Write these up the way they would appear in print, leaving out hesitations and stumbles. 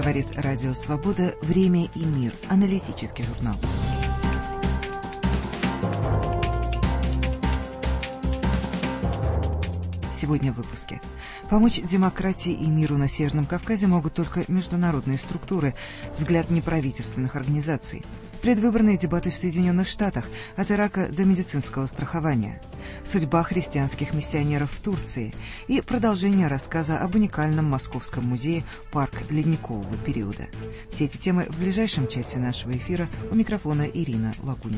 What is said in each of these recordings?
Говорит Радио Свобода. Время и мир. Аналитический журнал. Сегодня в выпуске. Помочь демократии и миру на Северном Кавказе могут только международные структуры, взгляд неправительственных организаций. Предвыборные дебаты в Соединенных Штатах, от Ирака до медицинского страхования. Судьба христианских миссионеров в Турции и продолжение рассказа об уникальном Московском музее «Парк ледникового периода». Все эти темы в ближайшем часе нашего эфира. У микрофона Ирина Лагунина.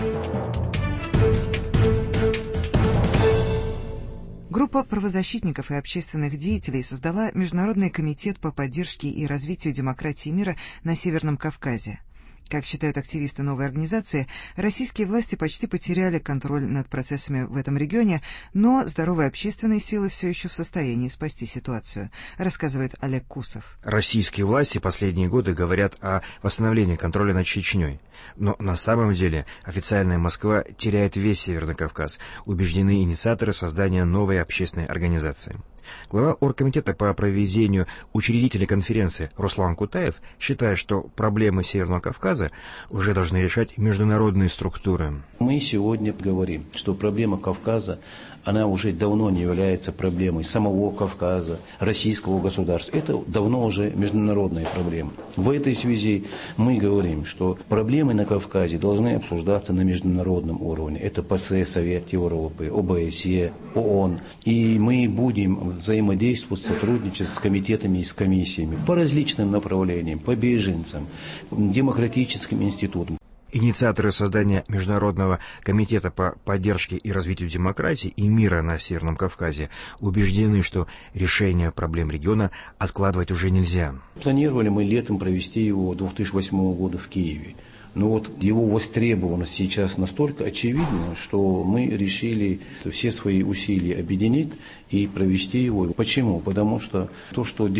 Группа правозащитников и общественных деятелей создала Международный комитет по поддержке и развитию демократии и мира на Северном Кавказе. Как считают активисты новой организации, российские власти почти потеряли контроль над процессами в этом регионе, но здоровые общественные силы все еще в состоянии спасти ситуацию, рассказывает Олег Кусов. Российские власти последние годы говорят о восстановлении контроля над Чечней. Но на самом деле официальная Москва теряет весь Северный Кавказ, убеждены инициаторы создания новой общественной организации. Глава оргкомитета по проведению учредителей конференции Руслан Кутаев считает, что проблемы Северного Кавказа уже должны решать международные структуры. Мы сегодня говорим, что проблема Кавказа, она уже давно не является проблемой самого Кавказа, российского государства. Это давно уже международная проблема. В этой связи мы говорим, что проблемы на Кавказе должны обсуждаться на международном уровне. Это ПАСЕ, Совет Европы, ОБСЕ, ООН. И мы будем взаимодействовать, сотрудничать с комитетами и с комиссиями по различным направлениям, по беженцам, демократическим институтам. Инициаторы создания Международного комитета по поддержке и развитию демократии и мира на Северном Кавказе убеждены, что решение проблем региона откладывать уже нельзя. Планировали мы летом провести его 2008 года в Киеве. Но вот его востребованность сейчас настолько очевидна, что мы решили все свои усилия объединить и провести его. Почему? Потому что то, что в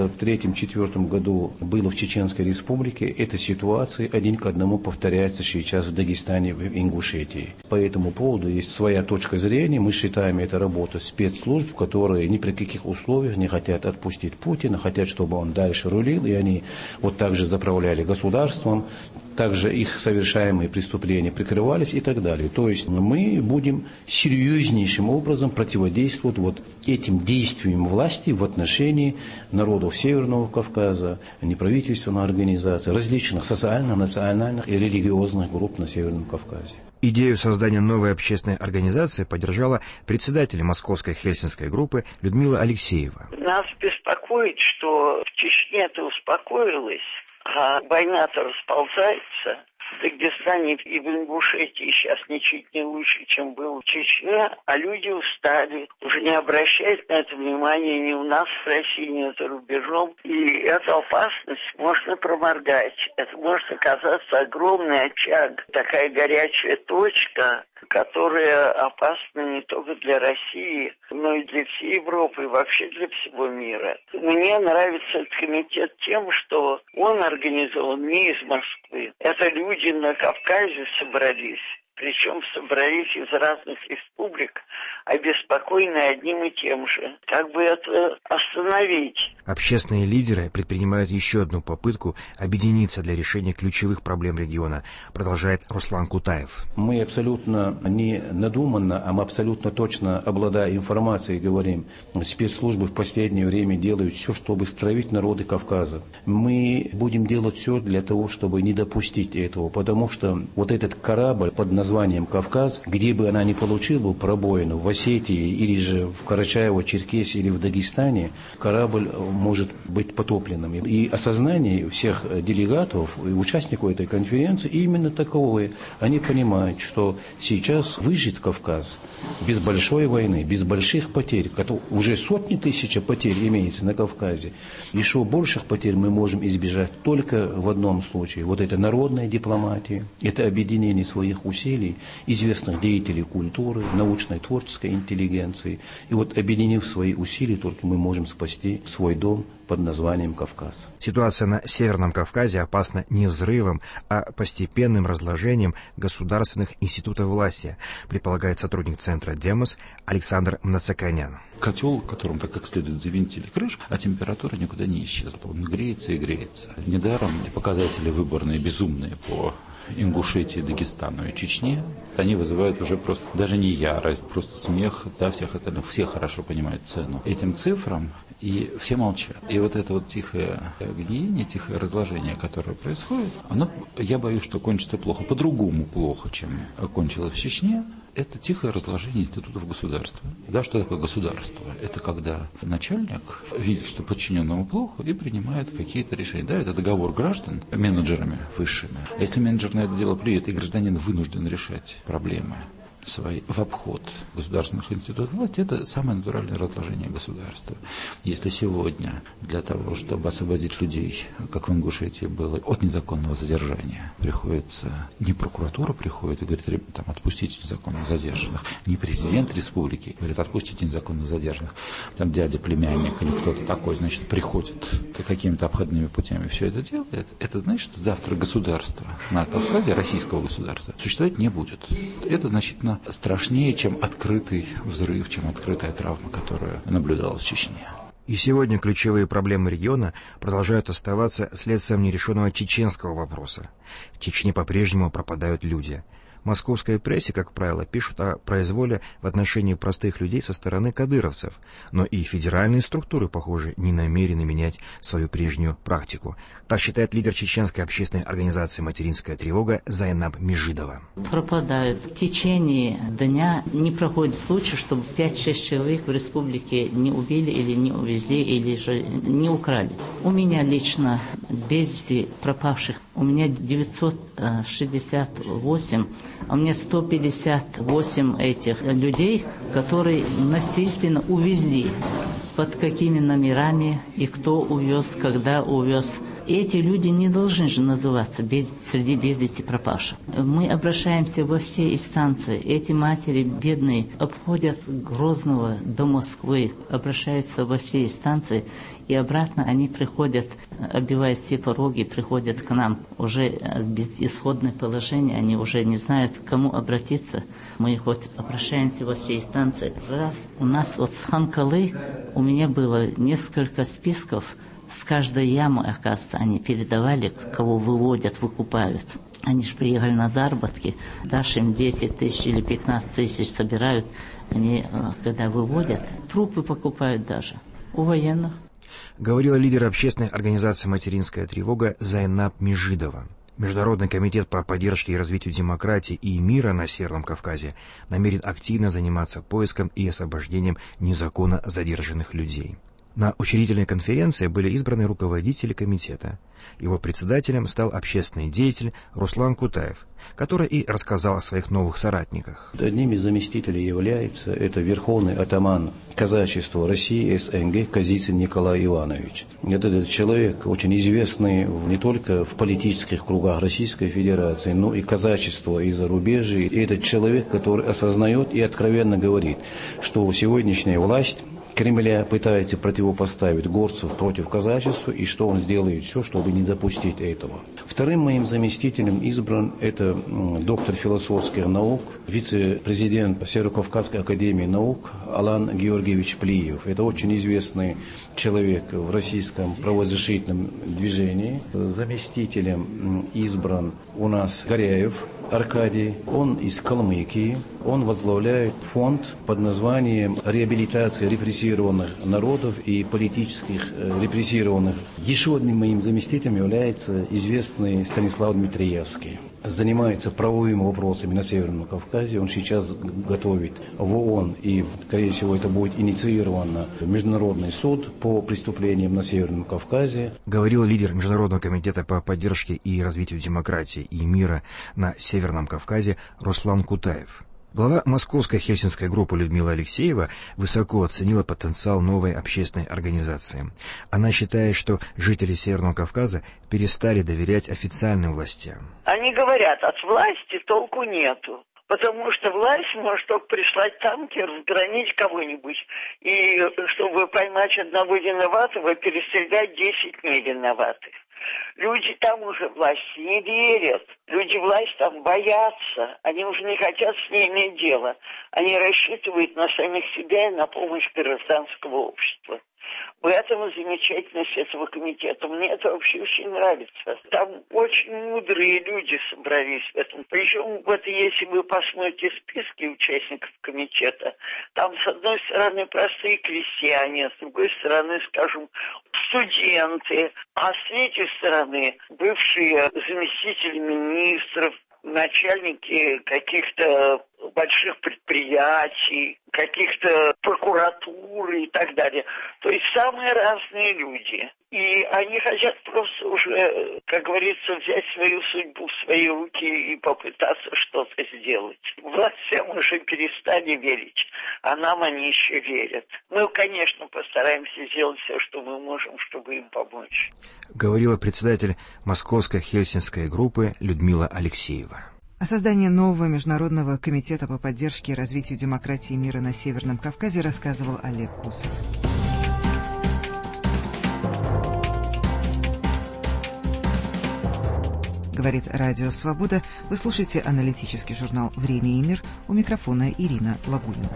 1993-1994 году было в Чеченской Республике, эта ситуация один к одному повторяется сейчас в Дагестане, в Ингушетии. По этому поводу есть своя точка зрения. Мы считаем, это работа спецслужб, которые ни при каких условиях не хотят отпустить Путина, хотят, чтобы он дальше рулил, и они вот так же заправляли государством. Также их совершаемые преступления прикрывались и так далее. То есть мы будем серьезнейшим образом противодействовать вот этим действиям власти в отношении народов Северного Кавказа, неправительственных организаций, различных социальных, национальных и религиозных групп на Северном Кавказе. Идею создания новой общественной организации поддержала председатель Московской Хельсинской группы Людмила Алексеева. Нас беспокоит, что в Чечне-то успокоилась, а война-то расползается. В Дагестане и в Ингушетии сейчас ничуть не лучше, чем было в Чечне, а люди устали, уже не обращают на это внимания ни у нас в России, ни за рубежом. И эту опасность можно проморгать. Это может оказаться огромный очаг, такая горячая точка, которая опасна не только для России, но и для всей Европы, и вообще для всего мира. Мне нравится этот комитет тем, что он организован не из Москвы. Это люди на Кавказе собрались. Причем собрались из разных республик, обеспокоены одним и тем же. Как бы это остановить? Общественные лидеры предпринимают еще одну попытку объединиться для решения ключевых проблем региона, продолжает Руслан Кутаев. Мы абсолютно не надуманно, а мы абсолютно точно, обладая информацией, говорим, спецслужбы в последнее время делают все, чтобы стравить народы Кавказа. Мы будем делать все для того, чтобы не допустить этого, потому что вот этот корабль под названием «Кавказ», где бы она ни получила пробоину, в Осетии или же в Карачаево-Черкесии или в Дагестане, корабль может быть потопленным. И осознание всех делегатов и участников этой конференции именно таковое. Они понимают, что сейчас выжить Кавказ без большой войны, без больших потерь, уже сотни тысяч потерь имеется на Кавказе, еще больших потерь мы можем избежать только в одном случае. Вот это народная дипломатия, это объединение своих усилий, привозили известных деятелей культуры, научной, творческой интеллигенции. И вот, объединив свои усилия, только мы можем спасти свой дом под названием Кавказ. Ситуация на Северном Кавказе опасна не взрывом, а постепенным разложением государственных институтов власти, предполагает сотрудник центра «Демос» Александр Мнацаканян. Котел, которым-то как следует завинтили крышку, а температура никуда не исчезла. Он греется и греется. Недаром показатели выборные безумные по Ингушетии, Дагестану и Чечне, они вызывают уже просто даже не ярость, просто смех, да, всех остальных. Все хорошо понимают цену этим цифрам, и все молчат. И вот это вот тихое гниение, тихое разложение, которое происходит, оно, я боюсь, что кончится плохо. По-другому плохо, чем кончилось в Чечне. Это тихое разложение институтов государства. Да, что такое государство? Это когда начальник видит, что подчиненному плохо, и принимает какие-то решения. Да, это договор граждан менеджерами высшими. А если менеджер на это дело плюет, и гражданин вынужден решать проблемы свои в обход государственных институтов власти, это самое натуральное разложение государства. Если сегодня для того, чтобы освободить людей, как в Ингушетии было, от незаконного задержания, приходится, не прокуратура приходит и говорит, там, отпустите незаконно задержанных, не президент республики говорит, отпустите незаконно задержанных, там дядя, племянник или кто-то такой, значит, приходит какими-то обходными путями, все это делает, это значит, что завтра государство на Кавказе, российского государства, существовать не будет. Это значительно страшнее, чем открытый взрыв, чем открытая травма, которая наблюдалась в Чечне. И сегодня ключевые проблемы региона продолжают оставаться следствием нерешенного чеченского вопроса. В Чечне по-прежнему пропадают люди. В московской прессе, как правило, пишут о произволе в отношении простых людей со стороны кадыровцев, но и федеральные структуры, похоже, не намерены менять свою прежнюю практику. Так считает лидер чеченской общественной организации «Материнская тревога» Зайнаб Межидова. Пропадают. В течение дня не проходит случай, чтобы 5-6 человек в республике не убили или не увезли, или же не украли. У меня лично без вести пропавших, у меня 968, а у меня 158 этих людей, которые насильственно увезли. Под какими номерами и кто увез, когда увез. Эти люди не должны же называться среди без вести пропавших. Мы обращаемся во все инстанции. Эти матери бедные обходят Грозного до Москвы, обращаются во все инстанции, и обратно они приходят, оббивают все пороги, приходят к нам. Уже безысходное положение, они уже не знают, к кому обратиться. Мы хоть обращаемся во все инстанции. Раз у нас вот с Ханкалы у меня было несколько списков, с каждой ямы, оказывается, они передавали, кого выводят, выкупают. Они же приехали на заработки, дашь им 10 тысяч или 15 тысяч собирают, они, когда выводят, трупы покупают даже у военных. Говорила лидер общественной организации «Материнская тревога» Зайнаб Межидова. Международный комитет по поддержке и развитию демократии и мира на Северном Кавказе намерен активно заниматься поиском и освобождением незаконно задержанных людей. На учредительной конференции были избраны руководители комитета. Его председателем стал общественный деятель Руслан Кутаев, который и рассказал о своих новых соратниках. Одним из заместителей является это верховный атаман казачества России СНГ Козицын Николай Иванович. Этот человек очень известный не только в политических кругах Российской Федерации, но и казачества и зарубежья. И этот человек, который осознает и откровенно говорит, что сегодняшняя власть Кремля пытается противопоставить горцев против казачества, и что он сделает все, чтобы не допустить этого. Вторым моим заместителем избран это доктор философских наук, вице-президент Северо-Кавказской академии наук Алан Георгиевич Плиев. Это очень известный человек в российском правозащитном движении. Заместителем избран у нас Горяев Аркадий, он из Калмыкии, он возглавляет фонд под названием «Реабилитация репрессированных народов и политических репрессированных». Еще одним моим заместителем является известный Станислав Дмитриевский. Занимается правовыми вопросами на Северном Кавказе. Он сейчас готовит в ООН, и, скорее всего, это будет инициировано Международный суд по преступлениям на Северном Кавказе. Говорил лидер Международного комитета по поддержке и развитию демократии и мира на Северном Кавказе Руслан Кутаев. Глава Московской Хельсинской группы Людмила Алексеева высоко оценила потенциал новой общественной организации. Она считает, что жители Северного Кавказа перестали доверять официальным властям. Они говорят, от власти толку нету. Потому что власть может только прислать танки, разгромить кого-нибудь. И чтобы поймать одного виноватого, перестрелять 10 невиноватых. Люди там уже власти не верят. Люди власть там боятся. Они уже не хотят с ней иметь дело. Они рассчитывают на самих себя и на помощь гражданского общества. Поэтому замечательность этого комитета. Мне это вообще очень нравится. Там очень мудрые люди собрались в этом. Причем, вот если вы посмотрите списки участников комитета, там, с одной стороны, простые крестьяне, с другой стороны, скажем, студенты, а с третьей стороны, бывшие заместители министров, начальники каких-то больших предприятий, каких-то прокуратур и так далее. То есть самые разные люди. И они хотят просто уже, как говорится, взять свою судьбу в свои руки и попытаться что-то сделать. Властям уже перестали верить, а нам они еще верят. Мы, конечно, постараемся сделать все, что мы можем, чтобы им помочь. Говорила председатель Московской Хельсинской группы Людмила Алексеева. О создании нового международного комитета по поддержке и развитию демократии и мира на Северном Кавказе рассказывал Олег Кусов. Говорит Радио Свобода. Вы слушаете аналитический журнал «Время и мир». У микрофона Ирина Лагунина.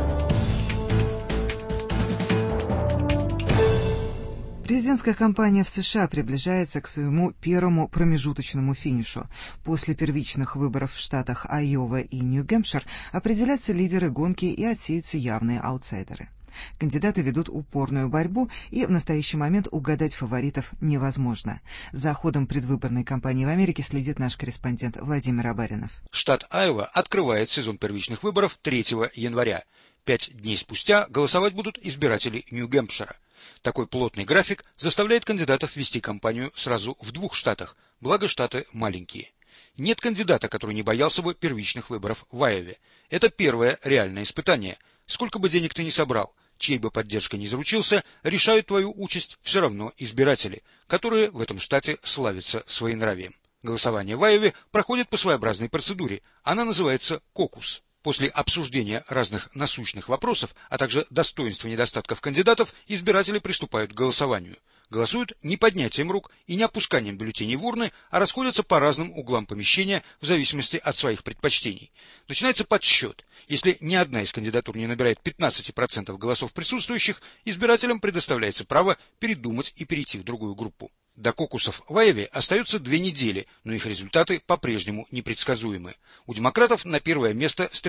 Президентская кампания в США приближается к своему первому промежуточному финишу. После первичных выборов в штатах Айова и Нью-Гэмпшир определятся лидеры гонки и отсеются явные аутсайдеры. Кандидаты ведут упорную борьбу, и в настоящий момент угадать фаворитов невозможно. За ходом предвыборной кампании в Америке следит наш корреспондент Владимир Абаринов. Штат Айова открывает сезон первичных выборов 3 января. 5 дней спустя голосовать будут избиратели Нью-Гэмпшира. Такой плотный график заставляет кандидатов вести кампанию сразу в 2 штатах, благо штаты маленькие. Нет кандидата, который не боялся бы первичных выборов в Айове. Это первое реальное испытание. Сколько бы денег ты ни собрал, чьей бы поддержкой ни заручился, решают твою участь все равно избиратели, которые в этом штате славятся своенравием. Голосование в Айове проходит по своеобразной процедуре. Она называется «кокус». После обсуждения разных насущных вопросов, а также достоинств и недостатков кандидатов, избиратели приступают к голосованию. Голосуют не поднятием рук и не опусканием бюллетеней в урны, а расходятся по разным углам помещения в зависимости от своих предпочтений. Начинается подсчет. Если ни одна из кандидатур не набирает 15% голосов присутствующих, избирателям предоставляется право передумать и перейти в другую группу. До кокусов в Айове остаются 2 недели, но их результаты по-прежнему непредсказуемы. У демократов на первое место с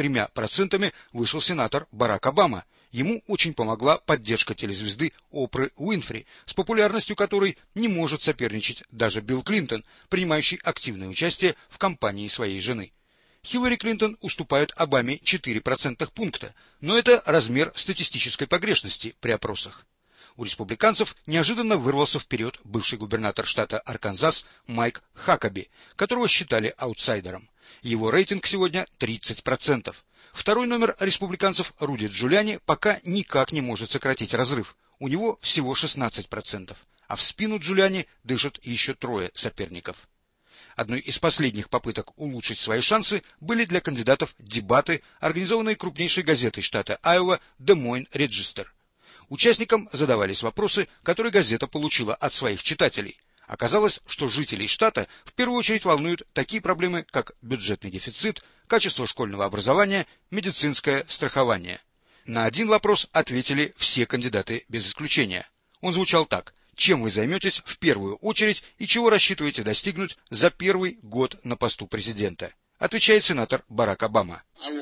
33% вышел сенатор Барак Обама. Ему очень помогла поддержка телезвезды Опры Уинфри, с популярностью которой не может соперничать даже Билл Клинтон, принимающий активное участие в кампании своей жены. Хиллари Клинтон уступает Обаме 4 процентных пункта, но это размер статистической погрешности при опросах. У республиканцев неожиданно вырвался вперед бывший губернатор штата Арканзас Майк Хакаби, которого считали аутсайдером. Его рейтинг сегодня 30%. Второй номер республиканцев Руди Джулиани пока никак не может сократить разрыв. У него всего 16%, а в спину Джулиани дышат еще 3 соперников. Одной из последних попыток улучшить свои шансы были для кандидатов дебаты, организованные крупнейшей газетой штата Айова Des Moines Register. Участникам задавались вопросы, которые газета получила от своих читателей. Оказалось, что жителей штата в первую очередь волнуют такие проблемы, как бюджетный дефицит, качество школьного образования, медицинское страхование. На один вопрос ответили все кандидаты без исключения. Он звучал так: чем вы займетесь в первую очередь и чего рассчитываете достигнуть за первый год на посту президента? Отвечает сенатор Барак Обама.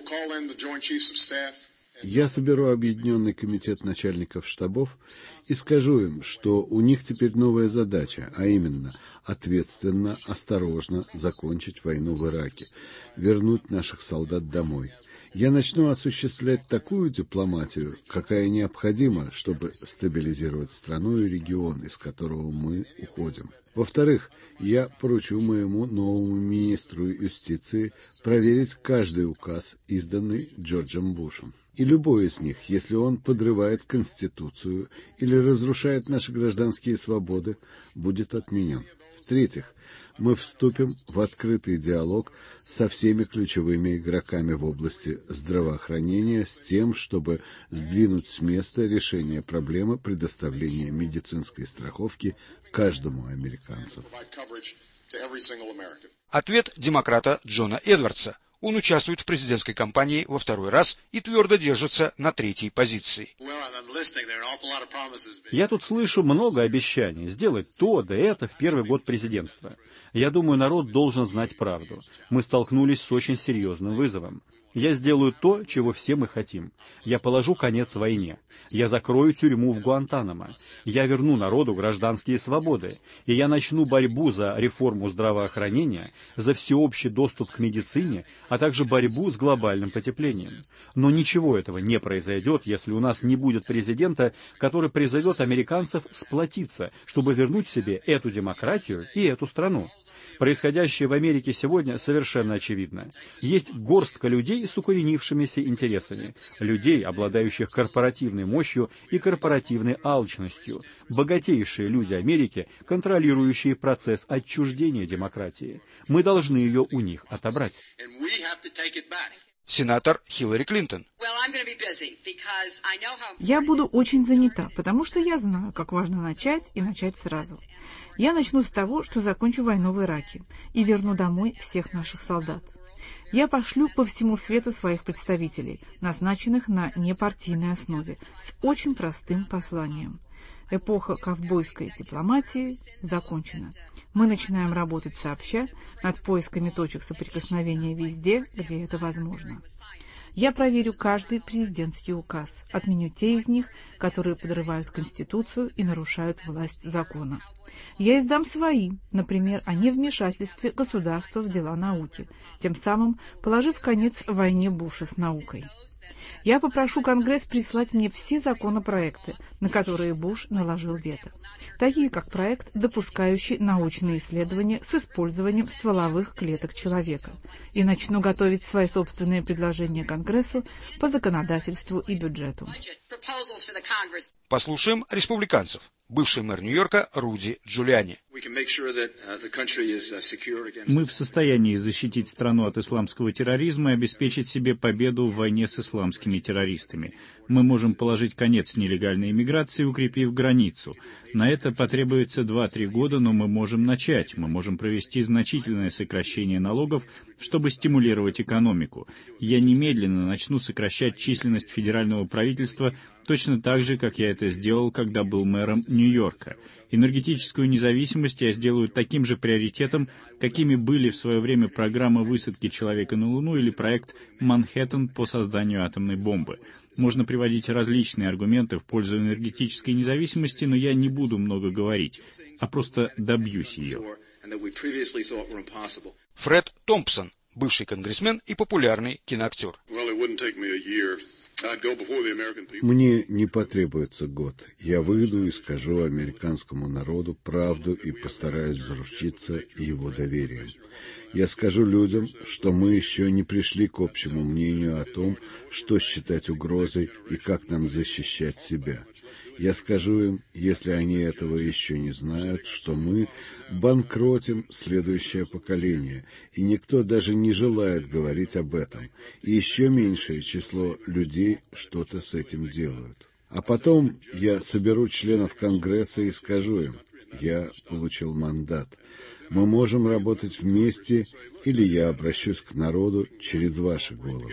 Я соберу объединенный комитет начальников штабов и скажу им, что у них теперь новая задача, а именно ответственно, осторожно закончить войну в Ираке, вернуть наших солдат домой. Я начну осуществлять такую дипломатию, какая необходима, чтобы стабилизировать страну и регион, из которого мы уходим. Во-вторых, я поручу моему новому министру юстиции проверить каждый указ, изданный Джорджем Бушем. И любой из них, если он подрывает Конституцию или разрушает наши гражданские свободы, будет отменен. В-третьих, мы вступим в открытый диалог со всеми ключевыми игроками в области здравоохранения с тем, чтобы сдвинуть с места решение проблемы предоставления медицинской страховки каждому американцу. Ответ демократа Джона Эдвардса. Он участвует в президентской кампании во второй раз и твердо держится на третьей позиции. Я тут слышу много обещаний сделать то да это в первый год президентства. Я думаю, народ должен знать правду. Мы столкнулись с очень серьезным вызовом. Я сделаю то, чего все мы хотим. Я положу конец войне. Я закрою тюрьму в Гуантанамо. Я верну народу гражданские свободы. И я начну борьбу за реформу здравоохранения, за всеобщий доступ к медицине, а также борьбу с глобальным потеплением. Но ничего этого не произойдет, если у нас не будет президента, который призовет американцев сплотиться, чтобы вернуть себе эту демократию и эту страну. Происходящее в Америке сегодня совершенно очевидно. Есть горстка людей с укоренившимися интересами, людей, обладающих корпоративной мощью и корпоративной алчностью, богатейшие люди Америки, контролирующие процесс отчуждения демократии. Мы должны ее у них отобрать. Сенатор Хиллари Клинтон. Я буду очень занята, потому что я знаю, как важно начать и начать сразу. Я начну с того, что закончу войну в Ираке и верну домой всех наших солдат. Я пошлю по всему свету своих представителей, назначенных на непартийной основе, с очень простым посланием. Эпоха ковбойской дипломатии закончена. Мы начинаем работать сообща над поисками точек соприкосновения везде, где это возможно. Я проверю каждый президентский указ, отменю те из них, которые подрывают Конституцию и нарушают власть закона. Я издам свои, например, о невмешательстве государства в дела науки, тем самым положив конец войне Буша с наукой. Я попрошу Конгресс прислать мне все законопроекты, на которые Буш наложил вето, такие как проект, допускающий научные исследования с использованием стволовых клеток человека, и начну готовить свои собственные предложения Конгрессу по законодательству и бюджету. Послушаем республиканцев. Бывший мэр Нью-Йорка Руди Джулиани. Мы в состоянии защитить страну от исламского терроризма и обеспечить себе победу в войне с исламскими террористами. Мы можем положить конец нелегальной иммиграции, укрепив границу. На это потребуется 2-3 года, но мы можем начать. Мы можем провести значительное сокращение налогов, чтобы стимулировать экономику. Я немедленно начну сокращать численность федерального правительства точно так же, как я это сделал, когда был мэром Нью-Йорка. Энергетическую независимость я сделаю таким же приоритетом, какими были в свое время программа высадки человека на Луну или проект «Манхэттен» по созданию атомной бомбы. Можно приводить различные аргументы в пользу энергетической независимости, но я не буду много говорить, а просто добьюсь ее. Фред Томпсон, бывший конгрессмен и популярный киноактер. Мне не потребуется год. Я выйду и скажу американскому народу правду и постараюсь заручиться его доверием. Я скажу людям, что мы еще не пришли к общему мнению о том, что считать угрозой и как нам защищать себя. Я скажу им, если они этого еще не знают, что мы банкротим следующее поколение, и никто даже не желает говорить об этом, и еще меньшее число людей что-то с этим делают. А потом я соберу членов Конгресса и скажу им, я получил мандат. Мы можем работать вместе, или я обращусь к народу через ваши головы.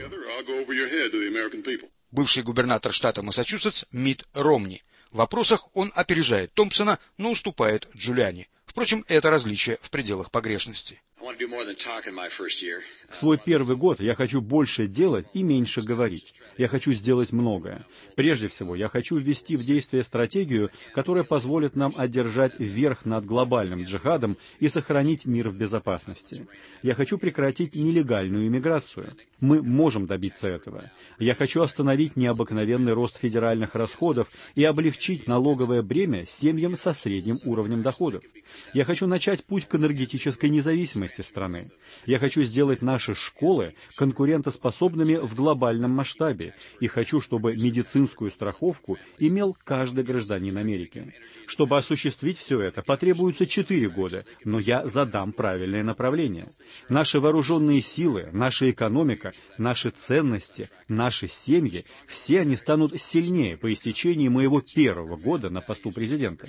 Бывший губернатор штата Массачусетс Митт Ромни. В вопросах он опережает Томпсона, но уступает Джулиани. Впрочем, это различие в пределах погрешности. В свой первый год я хочу больше делать и меньше говорить. Я хочу сделать многое. Прежде всего, я хочу ввести в действие стратегию, которая позволит нам одержать верх над глобальным джихадом и сохранить мир в безопасности. Я хочу прекратить нелегальную иммиграцию. Мы можем добиться этого. Я хочу остановить необыкновенный рост федеральных расходов и облегчить налоговое бремя семьям со средним уровнем доходов. Я хочу начать путь к энергетической независимости страны. Я хочу сделать наши школы конкурентоспособными в глобальном масштабе и хочу, чтобы медицинскую страховку имел каждый гражданин Америки. Чтобы осуществить все это, потребуется 4 года, но я задам правильное направление. Наши вооруженные силы, наша экономика, наши ценности, наши семьи, все они станут сильнее по истечении моего первого года на посту президента.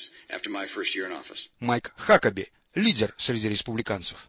Майк Хакаби, лидер среди республиканцев.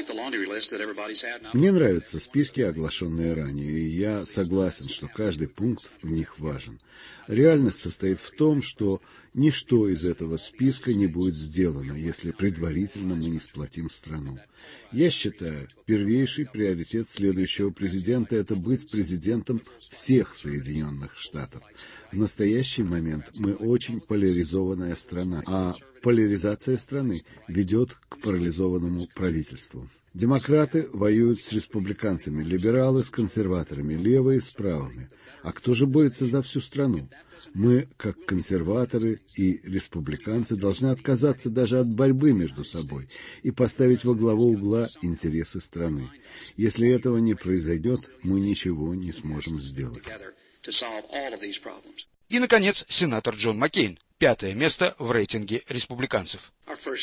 Мне нравятся списки, оглашенные ранее, и я согласен, что каждый пункт в них важен. Реальность состоит в том, что ничто из этого списка не будет сделано, если предварительно мы не сплотим страну. Я считаю, первейший приоритет следующего президента – это быть президентом всех Соединенных Штатов. В настоящий момент мы очень поляризованная страна, а поляризация страны ведет к парализованному правительству. Демократы воюют с республиканцами, либералы с консерваторами, левые с правыми. А кто же борется за всю страну? Мы, как консерваторы и республиканцы, должны отказаться даже от борьбы между собой и поставить во главу угла интересы страны. Если этого не произойдет, мы ничего не сможем сделать. И, наконец, сенатор Джон Маккейн, 5-е место в рейтинге республиканцев.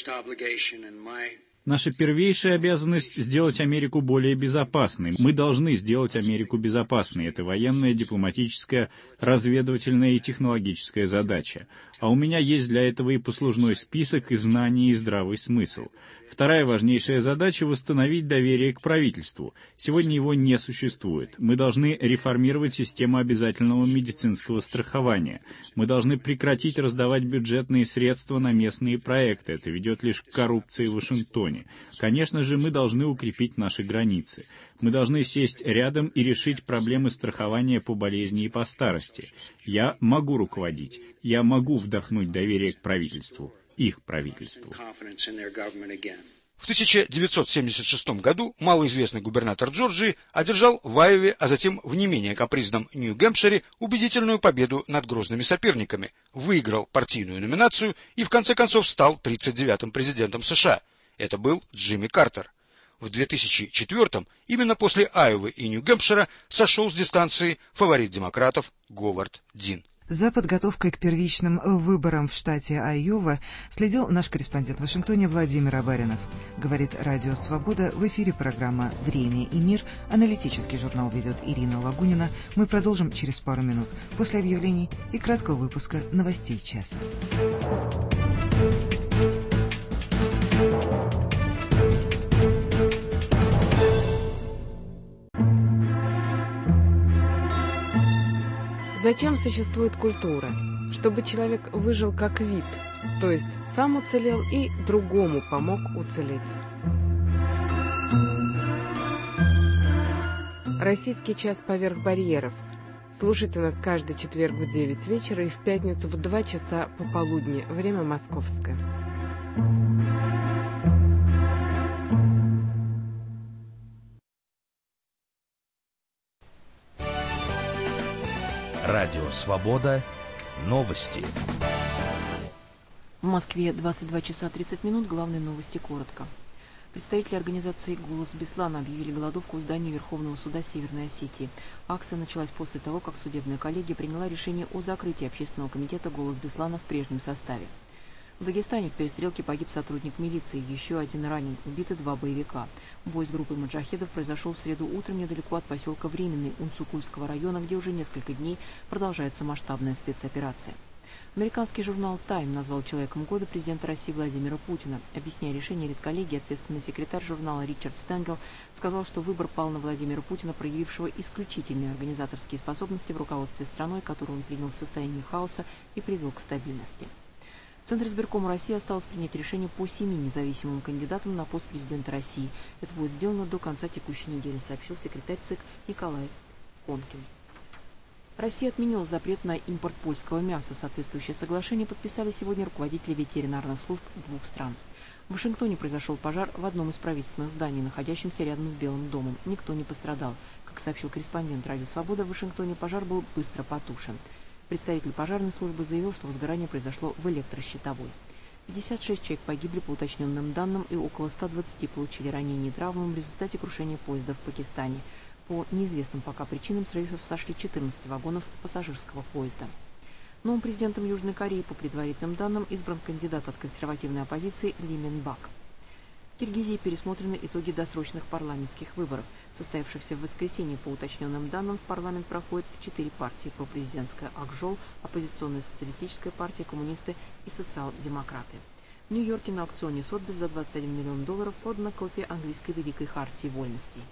Наша первейшая обязанность – сделать Америку более безопасной. Мы должны сделать Америку безопасной. Это военная, дипломатическая, разведывательная и технологическая задача. А у меня есть для этого и послужной список, и знания, и здравый смысл. Вторая важнейшая задача – восстановить доверие к правительству. Сегодня его не существует. Мы должны реформировать систему обязательного медицинского страхования. Мы должны прекратить раздавать бюджетные средства на местные проекты. Это ведет лишь к коррупции в Вашингтоне. Конечно же, мы должны укрепить наши границы. Мы должны сесть рядом и решить проблемы страхования по болезни и по старости. Я могу руководить. Я могу вдохнуть доверие к правительству. Их правительству. В 1976 году малоизвестный губернатор Джорджии одержал в Айове, а затем в не менее капризном Нью-Гэмпшире убедительную победу над грозными соперниками, выиграл партийную номинацию и в конце концов стал 39-м президентом США. Это был Джимми Картер. В 2004-м, именно после Айовы и Нью-Гэмпшира, сошел с дистанции фаворит демократов Говард Дин. За подготовкой к первичным выборам в штате Айова следил наш корреспондент в Вашингтоне Владимир Абаринов. Говорит Радио Свобода, в эфире программа «Время и мир». Аналитический журнал ведет Ирина Лагунина. Мы продолжим через пару минут после объявлений и краткого выпуска новостей часа. Зачем существует культура? Чтобы человек выжил как вид, то есть сам уцелел и другому помог уцелеть. Российский час поверх барьеров. Слушайте нас каждый четверг в 9 вечера и в пятницу в 2 часа пополудни, время московское. Радио «Свобода». Новости. В Москве 22 часа 30 минут. Главные новости коротко. Представители организации «Голос Беслана» объявили голодовку у здания Верховного суда Северной Осетии. Акция началась после того, как судебная коллегия приняла решение о закрытии общественного комитета «Голос Беслана» в прежнем составе. В Дагестане в перестрелке погиб сотрудник милиции, еще один ранен, убиты 2 боевика. Бой с группой маджахедов произошел в среду утром недалеко от поселка Временный Унцукульского района, где уже несколько дней продолжается масштабная спецоперация. Американский журнал «Тайм» назвал человеком года президента России Владимира Путина. Объясняя решение редколлегии, ответственный секретарь журнала Ричард Стенгел сказал, что выбор пал на Владимира Путина, проявившего исключительные организаторские способности в руководстве страной, которую он принял в состоянии хаоса и привел к стабильности. Центр избиркома России осталось принять решение по 7 независимым кандидатам на пост президента России. Это будет сделано до конца текущей недели, сообщил секретарь ЦИК Николай Конкин. Россия отменила запрет на импорт польского мяса. Соответствующее соглашение подписали сегодня руководители ветеринарных служб двух стран. В Вашингтоне произошел пожар в одном из правительственных зданий, находящемся рядом с Белым домом. Никто не пострадал. Как сообщил корреспондент «Радио Свобода», в Вашингтоне пожар был быстро потушен. Представитель пожарной службы заявил, что возгорание произошло в электрощитовой. 56 человек погибли по уточненным данным и около 120 получили ранения и травмы в результате крушения поезда в Пакистане. По неизвестным пока причинам с рельсов сошли 14 вагонов пассажирского поезда. Новым президентом Южной Кореи, по предварительным данным, избран кандидат от консервативной оппозиции Ли Мен Бак. В Киргизии пересмотрены итоги досрочных парламентских выборов. Состоявшихся в воскресенье, по уточненным данным, в парламент проходят 4 партии: пропрезидентская Акжол, оппозиционная социалистическая партия, коммунисты и социал-демократы. В Нью-Йорке на аукционе Сотбис за $21 миллион продана копия английской Великой Хартии Вольностей.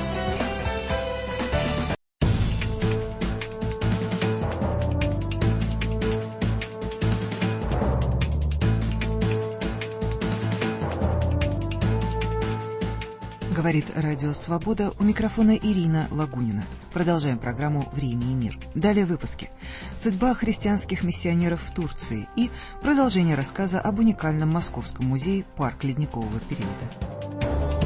Говорит Радио Свобода, у микрофона Ирина Лагунина. Продолжаем программу «Время и мир». Далее выпуски. Судьба христианских миссионеров в Турции и продолжение рассказа об уникальном Московском музее «Парк ледникового периода».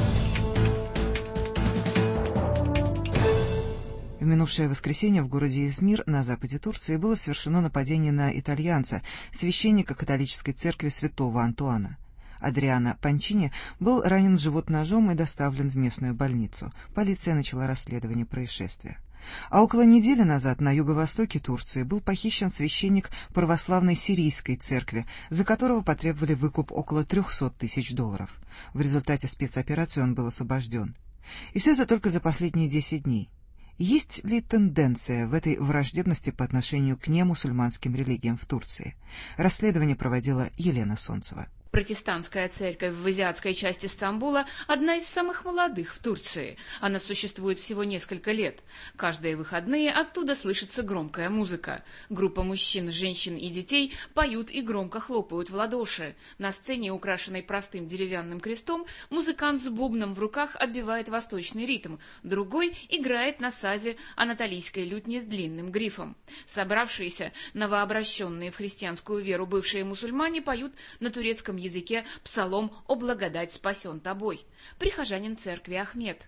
В минувшее воскресенье в городе Измир на западе Турции было совершено нападение на итальянца, священника католической церкви святого Антуана. Адриано Панчини был ранен в живот ножом и доставлен в местную больницу. Полиция начала расследование происшествия. А около недели назад на юго-востоке Турции был похищен священник православной сирийской церкви, за которого потребовали выкуп около $300 тысяч. В результате спецоперации он был освобожден. И все это только за последние 10 дней. Есть ли тенденция в этой враждебности по отношению к немусульманским религиям в Турции? Расследование проводила Елена Солнцева. Протестантская церковь в азиатской части Стамбула – одна из самых молодых в Турции. Она существует всего несколько лет. Каждые выходные оттуда слышится громкая музыка. Группа мужчин, женщин и детей поют и громко хлопают в ладоши. На сцене, украшенной простым деревянным крестом, музыкант с бубном в руках отбивает восточный ритм, другой играет на сазе анатолийской лютни с длинным грифом. Собравшиеся, новообращенные в христианскую веру бывшие мусульмане поют на турецком языке псалом «О благодать спасен тобой». Прихожанин церкви Ахмед.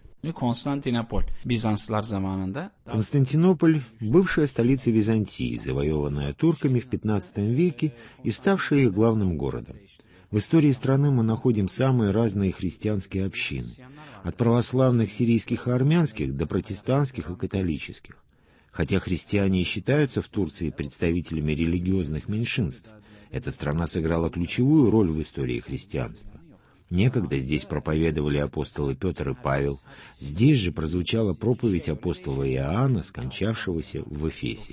Константинополь – бывшая столица Византии, завоеванная турками в XV веке и ставшая их главным городом. В истории страны мы находим самые разные христианские общины, от православных сирийских и армянских до протестантских и католических. Хотя христиане и считаются в Турции представителями религиозных меньшинств, эта страна сыграла ключевую роль в истории христианства. Некогда здесь проповедовали апостолы Петр и Павел, здесь же прозвучала проповедь апостола Иоанна, скончавшегося в Эфесе.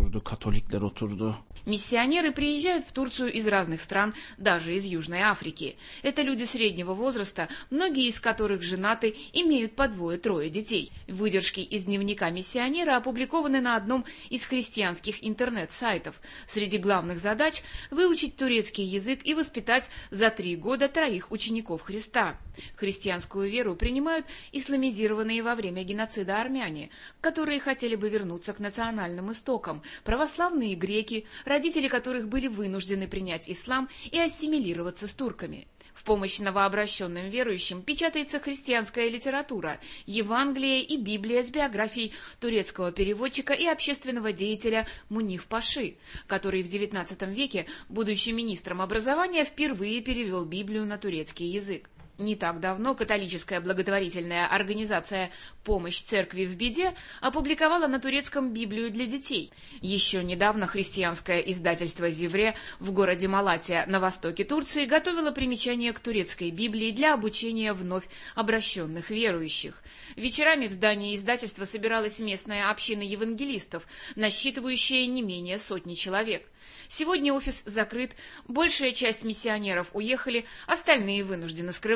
Миссионеры приезжают в Турцию из разных стран, даже из Южной Африки. Это люди среднего возраста, многие из которых женаты, имеют по 2-3 детей. Выдержки из дневника миссионера опубликованы на одном из христианских интернет-сайтов. Среди главных задач – выучить турецкий язык и воспитать за 3 года 3 учеников Христа. Христианскую веру принимают исламизированные во время геноцида армяне, которые хотели бы вернуться к национальным истокам, православные греки, родители которых были вынуждены принять ислам и ассимилироваться с турками. В помощь новообращенным верующим печатается христианская литература, Евангелие и Библия с биографией турецкого переводчика и общественного деятеля Муниф Паши, который в XIX веке, будучи министром образования, впервые перевел Библию на турецкий язык. Не так давно католическая благотворительная организация «Помощь церкви в беде» опубликовала на турецком Библию для детей. Еще недавно христианское издательство «Зевре» в городе Малатия на востоке Турции готовило примечание к турецкой Библии для обучения вновь обращенных верующих. Вечерами в здании издательства собиралась местная община евангелистов, насчитывающая не менее 100 человек. Сегодня офис закрыт, большая часть миссионеров уехали, остальные вынуждены скрываться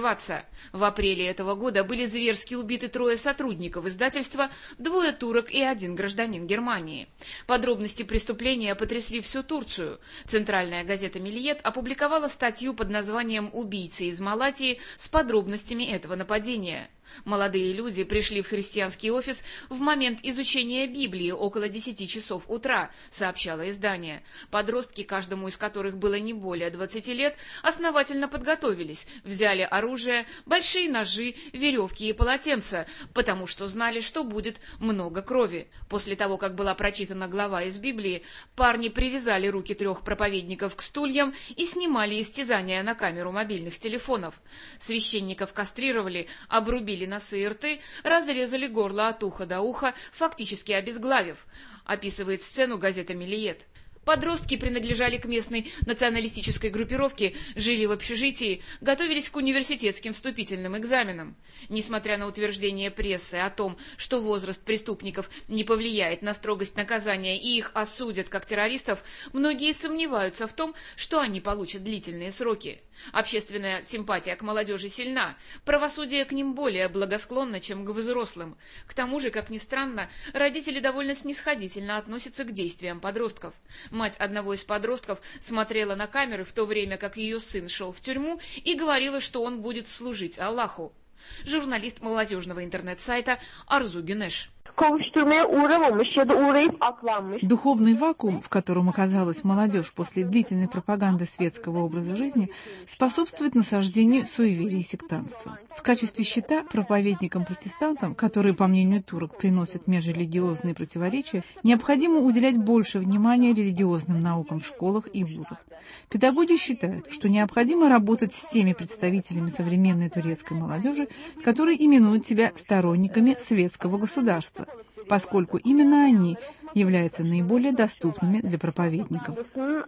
скрываться. В апреле этого года были зверски убиты 3 сотрудников издательства, 2 турок и 1 гражданин Германии. Подробности преступления потрясли всю Турцию. Центральная газета «Миллиет» опубликовала статью под названием «Убийцы из Малатии» с подробностями этого нападения. Молодые люди пришли в христианский офис в момент изучения Библии около 10 часов утра, сообщало издание. Подростки, каждому из которых было не более 20 лет, основательно подготовились, взяли оружие, большие ножи, веревки и полотенца, потому что знали, что будет много крови. После того, как была прочитана глава из Библии, парни привязали руки 3 проповедников к стульям и снимали истязания на камеру мобильных телефонов. Священников кастрировали, обрубили носы и рты, разрезали горло от уха до уха, фактически обезглавив, описывает сцену газета «Миллиет». Подростки принадлежали к местной националистической группировке, жили в общежитии, готовились к университетским вступительным экзаменам. Несмотря на утверждение прессы о том, что возраст преступников не повлияет на строгость наказания и их осудят как террористов, многие сомневаются в том, что они получат длительные сроки. Общественная симпатия к молодежи сильна, правосудие к ним более благосклонно, чем к взрослым. К тому же, как ни странно, родители довольно снисходительно относятся к действиям подростков. Мать одного из подростков смотрела на камеры в то время, как ее сын шел в тюрьму, и говорила, что он будет служить Аллаху. Журналист молодежного интернет-сайта Арзу Гюнеш. Духовный вакуум, в котором оказалась молодежь после длительной пропаганды светского образа жизни, способствует насаждению суеверия и сектантства. В качестве щита проповедникам-протестантам, которые, по мнению турок, приносят межрелигиозные противоречия, необходимо уделять больше внимания религиозным наукам в школах и вузах. Педагоги считают, что необходимо работать с теми представителями современной турецкой молодежи, которые именуют себя сторонниками светского государства, поскольку именно они являются наиболее доступными для проповедников.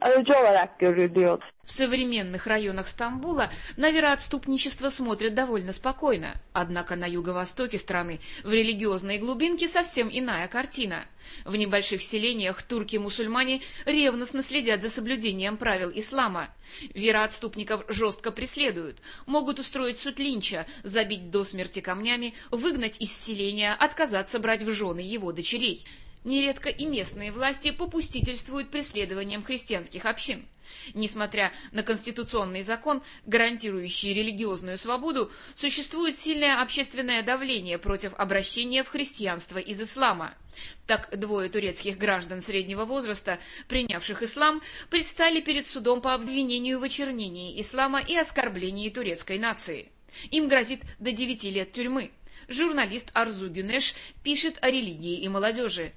В современных районах Стамбула на вероотступничество смотрят довольно спокойно. Однако на юго-востоке страны, в религиозной глубинке, совсем иная картина. В небольших селениях турки-мусульмане ревностно следят за соблюдением правил ислама. Вероотступников жестко преследуют, могут устроить суд линча, забить до смерти камнями, выгнать из селения, отказаться брать в жены его дочерей. Нередко и местные власти попустительствуют преследованием христианских общин. Несмотря на конституционный закон, гарантирующий религиозную свободу, существует сильное общественное давление против обращения в христианство из ислама. Так, 2 турецких граждан среднего возраста, принявших ислам, предстали перед судом по обвинению в очернении ислама и оскорблении турецкой нации. Им грозит до 9 лет тюрьмы. Журналист Арзу Гюнеш пишет о религии и молодежи.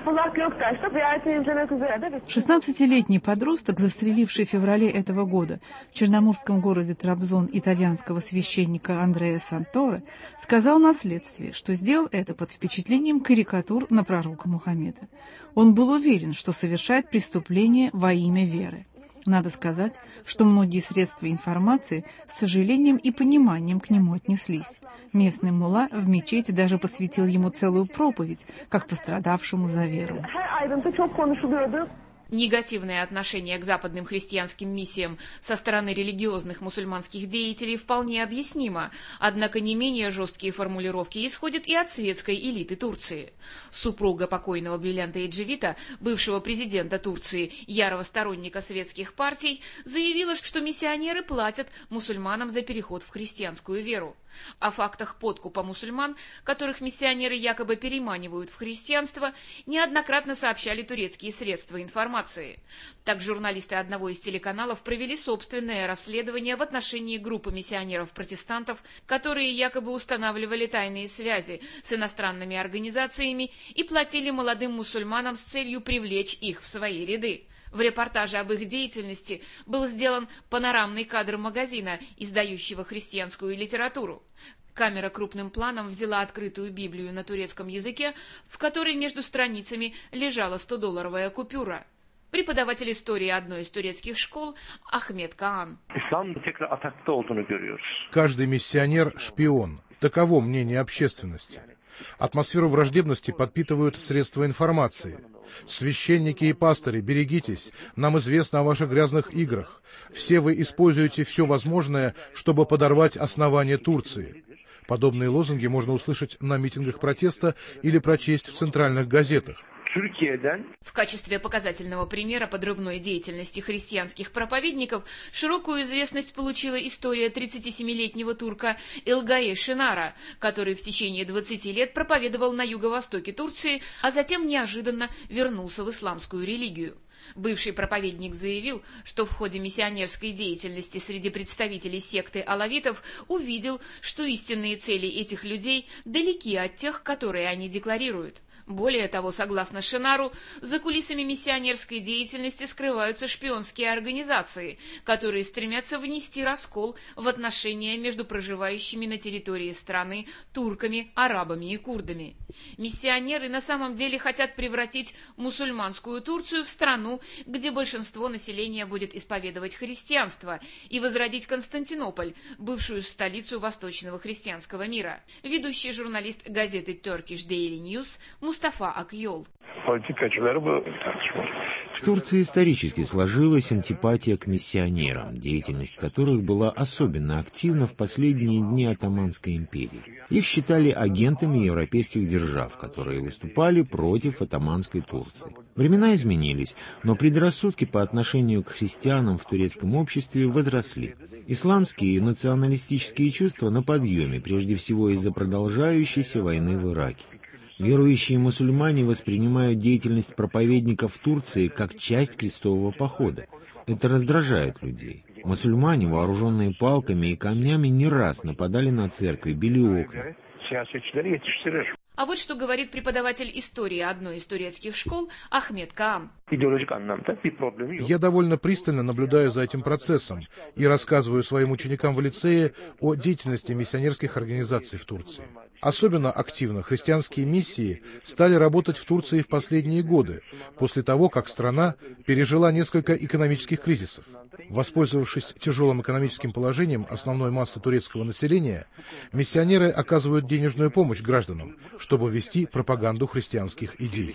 16-летний подросток, застреливший в феврале этого года в черноморском городе Трабзон итальянского священника Андреа Санторе, сказал на следствии, что сделал это под впечатлением карикатур на пророка Мухаммеда. Он был уверен, что совершает преступление во имя веры. Надо сказать, что многие средства информации с сожалением и пониманием к нему отнеслись. Местный мулла в мечети даже посвятил ему целую проповедь, как пострадавшему за веру. Негативное отношение к западным христианским миссиям со стороны религиозных мусульманских деятелей вполне объяснимо, однако не менее жесткие формулировки исходят и от светской элиты Турции. Супруга покойного Бülent Эджевита, бывшего президента Турции, ярого сторонника светских партий, заявила, что миссионеры платят мусульманам за переход в христианскую веру. О фактах подкупа мусульман, которых миссионеры якобы переманивают в христианство, неоднократно сообщали турецкие средства информации. Так, журналисты одного из телеканалов провели собственное расследование в отношении группы миссионеров-протестантов, которые якобы устанавливали тайные связи с иностранными организациями и платили молодым мусульманам с целью привлечь их в свои ряды. В репортаже об их деятельности был сделан панорамный кадр магазина, издающего христианскую литературу. Камера крупным планом взяла открытую Библию на турецком языке, в которой между страницами лежала 100-долларовая купюра. Преподаватель истории одной из турецких школ Ахмед Каан. Каждый миссионер – шпион. Таково мнение общественности. Атмосферу враждебности подпитывают средства информации. Священники и пастыри, берегитесь, нам известно о ваших грязных играх. Все вы используете все возможное, чтобы подорвать основание Турции. Подобные лозунги можно услышать на митингах протеста или прочесть в центральных газетах. В качестве показательного примера подрывной деятельности христианских проповедников широкую известность получила история 37-летнего турка Илгае Шинара, который в течение 20 лет проповедовал на юго-востоке Турции, а затем неожиданно вернулся в исламскую религию. Бывший проповедник заявил, что в ходе миссионерской деятельности среди представителей секты алавитов увидел, что истинные цели этих людей далеки от тех, которые они декларируют. Более того, согласно Шинару, за кулисами миссионерской деятельности скрываются шпионские организации, которые стремятся внести раскол в отношения между проживающими на территории страны турками, арабами и курдами. Миссионеры на самом деле хотят превратить мусульманскую Турцию в страну, где большинство населения будет исповедовать христианство, и возродить Константинополь, бывшую столицу восточного христианского мира. Ведущий журналист газеты Turkish Daily News Мустафа Акьол. В Турции исторически сложилась антипатия к миссионерам, деятельность которых была особенно активна в последние дни Оттоманской империи. Их считали агентами европейских держав, которые выступали против Оттоманской Турции. Времена изменились, но предрассудки по отношению к христианам в турецком обществе возросли. Исламские и националистические чувства на подъеме, прежде всего из-за продолжающейся войны в Ираке. Верующие мусульмане воспринимают деятельность проповедников в Турции как часть крестового похода. Это раздражает людей. Мусульмане, вооруженные палками и камнями, не раз нападали на церкви, били окна. А вот что говорит преподаватель истории одной из турецких школ Ахмед Каан. Я довольно пристально наблюдаю за этим процессом и рассказываю своим ученикам в лицее о деятельности миссионерских организаций в Турции. Особенно активно христианские миссии стали работать в Турции в последние годы, после того, как страна пережила несколько экономических кризисов. Воспользовавшись тяжелым экономическим положением основной массы турецкого населения, миссионеры оказывают денежную помощь гражданам, чтобы вести пропаганду христианских идей.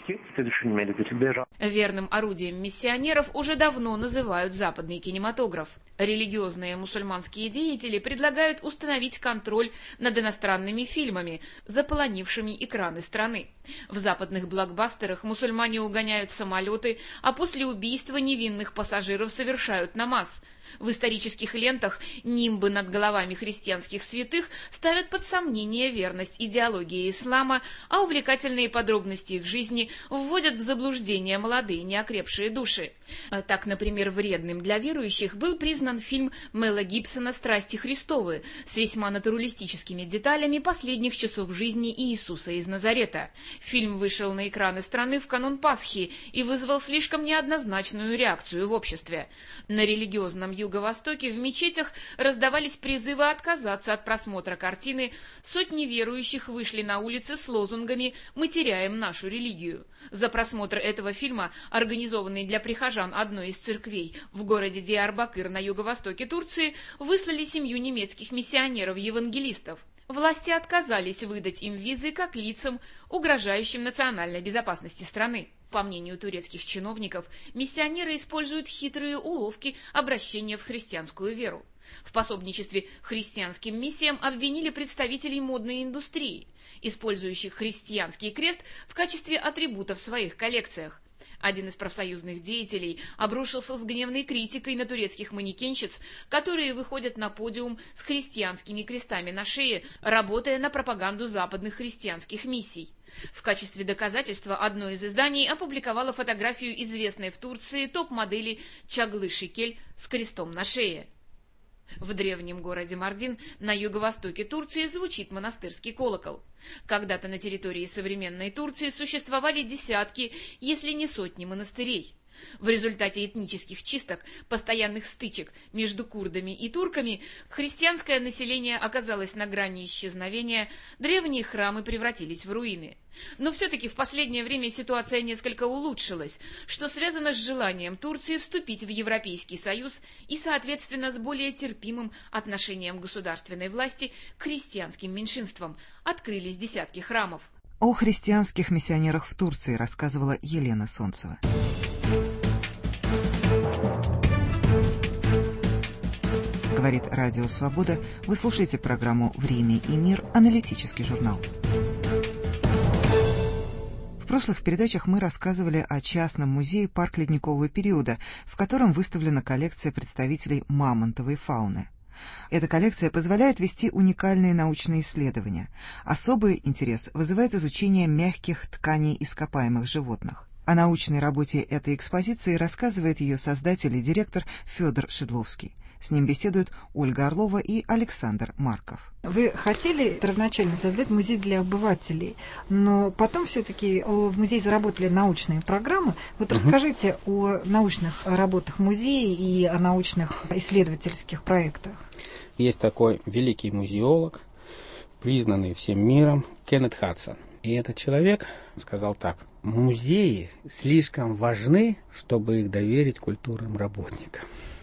Верным орудием миссионеров уже давно называют западный кинематограф. Религиозные мусульманские деятели предлагают установить контроль над иностранными фильмами, заполонившими экраны страны. В западных блокбастерах мусульмане угоняют самолеты, а после убийства невинных пассажиров совершают намаз. В исторических лентах нимбы над головами христианских святых ставят под сомнение верность идеологии ислама, а увлекательные подробности их жизни вводят в заблуждение молодые неокрепшие души. Так, например, вредным для верующих был признан фильм Мела Гибсона «Страсти Христовы» с весьма натуралистическими деталями последних часов жизни Иисуса из Назарета. Фильм вышел на экраны страны в канун Пасхи и вызвал слишком неоднозначную реакцию в обществе. На религиозном Юго-Востоке в мечетях раздавались призывы отказаться от просмотра картины, сотни верующих вышли на улицы с лозунгами «Мы теряем нашу религию». За просмотр этого фильма, организованный для прихожан одной из церквей в городе Диярбакыр на юго-востоке Турции, выслали семью немецких миссионеров-евангелистов. Власти отказались выдать им визы как лицам, угрожающим национальной безопасности страны. По мнению турецких чиновников, миссионеры используют хитрые уловки обращения в христианскую веру. В пособничестве христианским миссиям обвинили представителей модной индустрии, использующих христианский крест в качестве атрибута в своих коллекциях. Один из профсоюзных деятелей обрушился с гневной критикой на турецких манекенщиц, которые выходят на подиум с христианскими крестами на шее, работая на пропаганду западных христианских миссий. В качестве доказательства одно из изданий опубликовало фотографию известной в Турции топ-модели Чаглы Шикель с крестом на шее. В древнем городе Мардин на юго-востоке Турции звучит монастырский колокол. Когда-то на территории современной Турции существовали десятки, если не сотни монастырей. В результате этнических чисток, постоянных стычек между курдами и турками, христианское население оказалось на грани исчезновения, древние храмы превратились в руины. Но все-таки в последнее время ситуация несколько улучшилась, что связано с желанием Турции вступить в Европейский Союз и, соответственно, с более терпимым отношением государственной власти к христианским меньшинствам. Открылись десятки храмов. О христианских миссионерах в Турции рассказывала Елена Солнцева. Говорит Радио Свобода. Вы слушаете программу «Время и мир», аналитический журнал. В прошлых передачах мы рассказывали о частном музее «Парк ледникового периода», в котором выставлена коллекция представителей мамонтовой фауны. Эта коллекция позволяет вести уникальные научные исследования. Особый интерес вызывает изучение мягких тканей ископаемых животных. О научной работе этой экспозиции рассказывает ее создатель и директор Федор Шедловский. С ним беседуют Ольга Орлова и Александр Марков. Вы хотели первоначально создать музей для обывателей, но потом все-таки в музее заработали научные программы. Вот расскажите о научных работах музея и о научных исследовательских проектах. Есть такой великий музеолог, признанный всем миром, Кеннет Хадсон. И этот человек сказал так: музеи слишком важны, чтобы их доверить культурным работникам.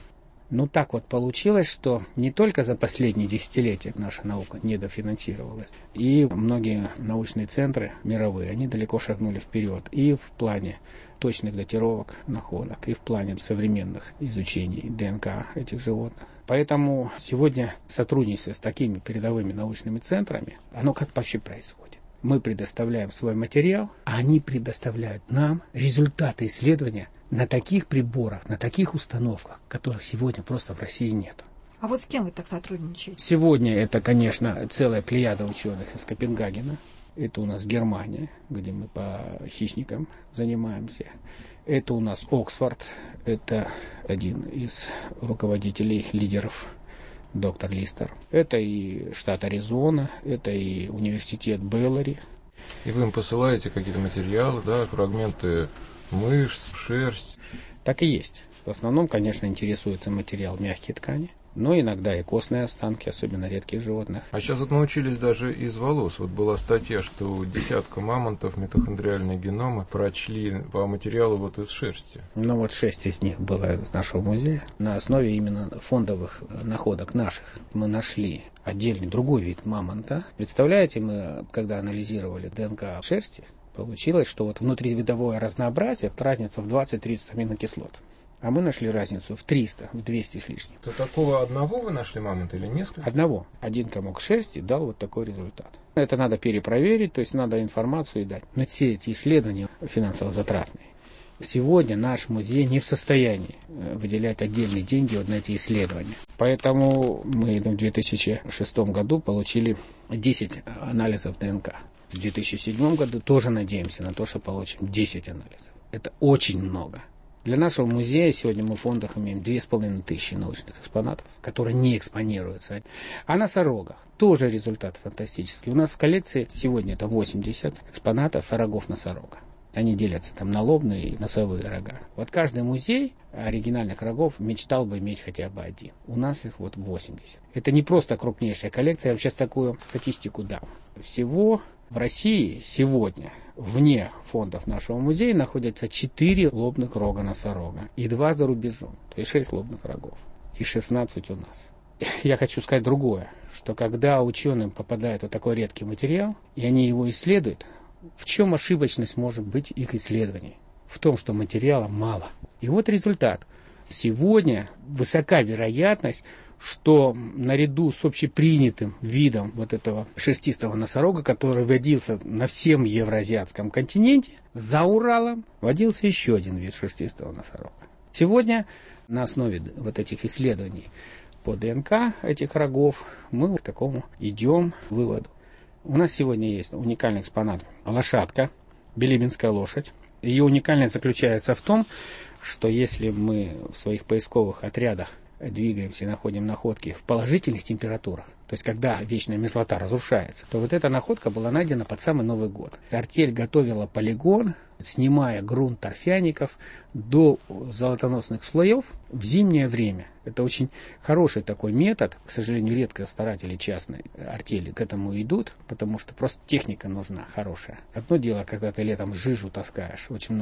Ну, так вот получилось, что не только за последние десятилетия наша наука недофинансировалась, и многие научные центры мировые, они далеко шагнули вперед и в плане точных датировок находок, и в плане современных изучений ДНК этих животных. Поэтому сегодня сотрудничество с такими передовыми научными центрами, оно как вообще происходит. Мы предоставляем свой материал, а они предоставляют нам результаты исследования на таких приборах, на таких установках, которых сегодня просто в России нет. А вот с кем вы так сотрудничаете? Сегодня это, конечно, целая плеяда ученых из Копенгагена. Это у нас Германия, где мы по хищникам занимаемся. Это у нас Оксфорд. Это один из руководителей, лидеров, доктор Листер. Это и штат Аризона, это и университет Беллари. И вы им посылаете какие-то материалы, да, фрагменты мышц, шерсть? Так и есть. В основном, конечно, интересуется материал мягкие ткани, но иногда и костные останки, особенно редких животных. А сейчас вот научились даже из волос. Вот была статья, что десятка мамонтов митохондриальные геномы прочли по материалу вот из шерсти. Ну вот 6 из них было из нашего музея. На основе именно фондовых находок наших мы нашли отдельный другой вид мамонта. Представляете, мы когда анализировали ДНК шерсти, получилось, что вот внутривидовое разнообразие, разница в 20-30 аминокислот. А мы нашли разницу в 300, в 200 с лишним. То такого одного вы нашли мамонта или несколько? Одного. Один комок шерсти дал вот такой результат. Это надо перепроверить, то есть надо информацию дать. Но все эти исследования финансово затратные. Сегодня наш музей не в состоянии выделять отдельные деньги вот на эти исследования. Поэтому мы в 2006 году получили 10 анализов ДНК. В 2007 году тоже надеемся на то, что получим 10 анализов. Это очень много. Для нашего музея сегодня мы в фондах имеем 2500 научных экспонатов, которые не экспонируются. А носорогах тоже результат фантастический. У нас в коллекции сегодня это 80 экспонатов рогов носорога. Они делятся там на лобные и носовые рога. Вот каждый музей оригинальных рогов мечтал бы иметь хотя бы один. У нас их вот 80. Это не просто крупнейшая коллекция, я вам сейчас такую статистику дам. Всего в России сегодня вне фондов нашего музея находятся 4 лобных рога носорога и 2 за рубежом, то есть 6 лобных рогов и 16 у нас. Я хочу сказать другое, что когда ученым попадает вот такой редкий материал, и они его исследуют, в чем ошибочность может быть их исследований? В том, что материала мало. И вот результат. Сегодня высока вероятность, что наряду с общепринятым видом вот этого шерстистого носорога, который водился на всем евроазиатском континенте, за Уралом водился еще один вид шерстистого носорога. Сегодня на основе вот этих исследований по ДНК этих рогов мы к такому идем выводу. У нас сегодня есть уникальный экспонат лошадка, билибинская лошадь. Ее уникальность заключается в том, что если мы в своих поисковых отрядах двигаемся и находим находки в положительных температурах, то есть когда вечная мерзлота разрушается, то вот эта находка была найдена под самый Новый год. Артель готовила полигон, снимая грунт торфяников до золотоносных слоев в зимнее время. Это очень хороший такой метод. К сожалению, редко старатели частной артели к этому идут, потому что просто техника нужна хорошая. Одно дело, когда ты летом жижу таскаешь, очень много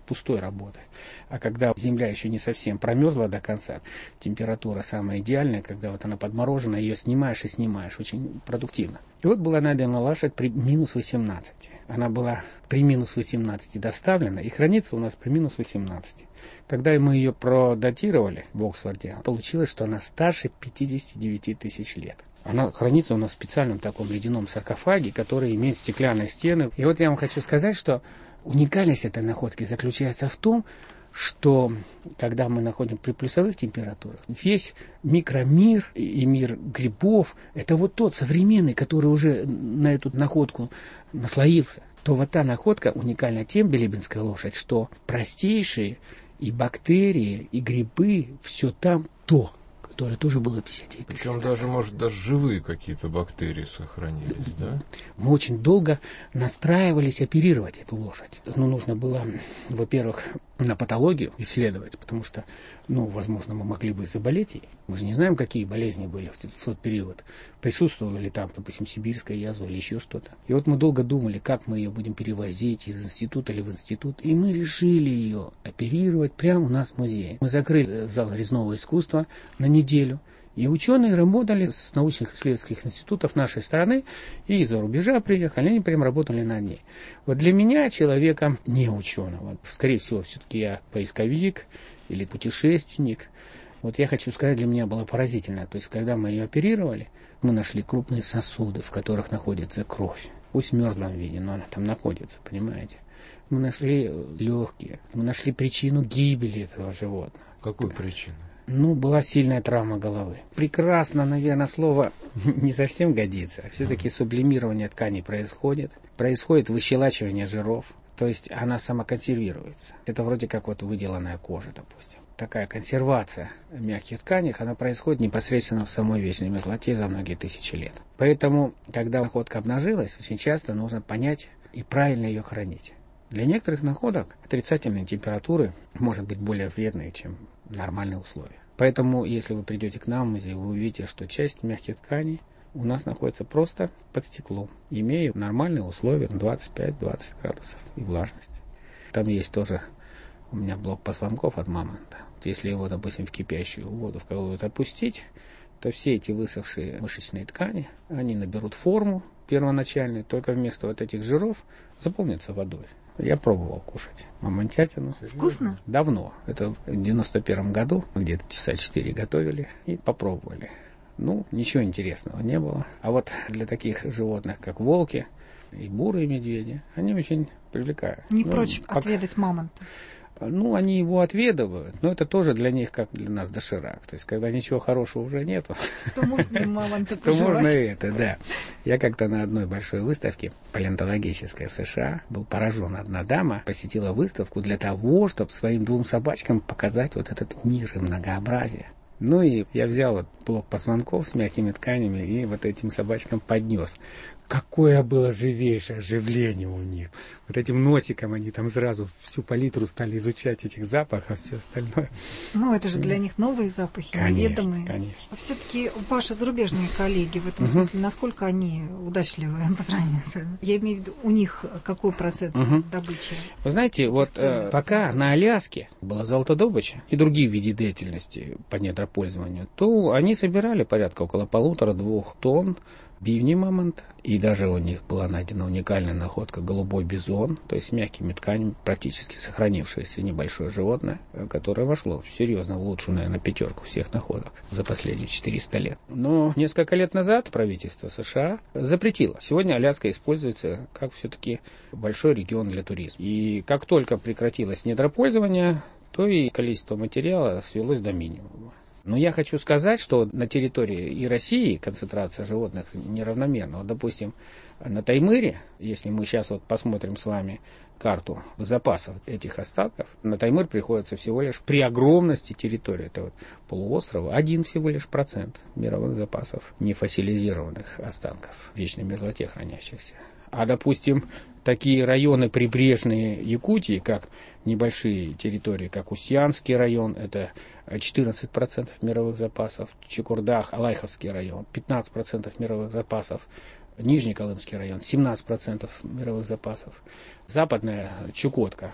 пустой работы. А когда земля еще не совсем промерзла до конца, температура самая идеальная, когда вот она подморожена, ее снимаешь и снимаешь, очень продуктивно. И вот была найдена лошадь при минус 18. Она была при минус 18 доставлена и хранится у нас при минус 18. Когда мы ее продатировали в Оксфорде, получилось, что она старше 59 тысяч лет. Она хранится у нас в специальном таком ледяном саркофаге, который имеет стеклянные стены. И вот я вам хочу сказать, что уникальность этой находки заключается в том, что когда мы находим при плюсовых температурах, весь микромир и мир грибов, это вот тот современный, который уже на эту находку наслоился, то вот та находка уникальна тем, билибинская лошадь, что простейшие и бактерии, и грибы, все там то, которое тоже было 59 тысяч. Причем даже, может, даже живые какие-то бактерии сохранились, да? Мы очень долго настраивались оперировать эту лошадь. Ну, нужно было, во-первых, на патологию исследовать, потому что, возможно, мы могли бы заболеть ей. Мы же не знаем, какие болезни были в тот период. Присутствовала ли там, допустим, сибирская язва или еще что-то. И вот мы долго думали, как мы ее будем перевозить из института или в институт. И мы решили ее оперировать прямо у нас в музее. Мы закрыли зал резного искусства на неделю. И ученые работали с научных исследовательских институтов нашей страны и из-за рубежа приехали, они прям работали над ней. Вот для меня, человека не ученого, скорее всего, все-таки я поисковик или путешественник, вот я хочу сказать, для меня было поразительно. То есть, когда мы ее оперировали, мы нашли крупные сосуды, в которых находится кровь. Пусть в мерзлом виде, но она там находится, понимаете. Мы нашли легкие, мы нашли причину гибели этого животного. Какую причину? Была сильная травма головы. Прекрасно, наверное, слово не совсем годится. Все-таки сублимирование тканей происходит. Происходит выщелачивание жиров. То есть она самоконсервируется. Это вроде как вот выделанная кожа, допустим. Такая консервация мягких тканей, она происходит непосредственно в самой вечной мерзлоте за многие тысячи лет. Поэтому, когда находка обнажилась, очень часто нужно понять и правильно ее хранить. Для некоторых находок отрицательные температуры может быть более вредные, чем нормальные условия. Поэтому, если вы придете к нам в музей, вы увидите, что часть мягких тканей у нас находится просто под стеклом, имея нормальные условия 25-20 градусов и влажность. Там есть тоже у меня блок позвонков от мамонта. Если его, допустим, в кипящую воду в какую-то опустить, то все эти высохшие мышечные ткани, они наберут форму первоначальную, только вместо вот этих жиров заполнятся водой. Я пробовал кушать мамонтятину. Вкусно? Давно. Это в 91 году, где-то часа 4 готовили и попробовали. Ничего интересного не было. А вот для таких животных, как волки и бурые медведи, они очень привлекают. Не прочь отведать мамонта. Они его отведывают, но это тоже для них, как для нас доширак. То есть, когда ничего хорошего уже нету, то можно и мамонта пожевать. То можно и это, да. Я как-то на одной большой выставке палеонтологической в США был поражен. Одна дама посетила выставку для того, чтобы своим 2 собачкам показать вот этот мир и многообразие. И я взял блок позвонков с мягкими тканями и вот этим собачкам поднес. Какое было живейшее оживление у них. Вот этим носиком они там сразу всю палитру стали изучать этих запахов, все остальное. Это же для них новые запахи, неведомые. Конечно. А все-таки ваши зарубежные коллеги в этом смысле, насколько они удачливы по сравнению с вами? Я имею в виду, у них какой процент добычи? Вы знаете, пока на Аляске была золотодобыча и другие виды деятельности по недропользованию, то они собирали порядка около 1,5-2 тонн бивни мамонта. И даже у них была найдена уникальная находка голубой бизон, то есть с мягкими тканями, практически сохранившееся небольшое животное, которое вошло серьезно в лучшую, наверное, 5 всех находок за последние 400 лет. Но несколько лет назад правительство США запретило. Сегодня Аляска используется как все-таки большой регион для туризма. И как только прекратилось недропользование, то и количество материала свелось до минимума. Но я хочу сказать, что на территории и России концентрация животных неравномерна. Вот, допустим, на Таймыре, если мы сейчас посмотрим с вами карту запасов этих остатков, на Таймыр приходится всего лишь при огромности территории этого полуострова 1 всего лишь процент мировых запасов нефасилизированных останков в вечной мерзлоте хранящихся. А, допустим, такие районы прибрежные Якутии, как небольшие территории, как Устьянский район, это 14% мировых запасов, Чукурдах, Алайховский район, 15% мировых запасов, Нижний Колымский район, 17% мировых запасов, Западная Чукотка,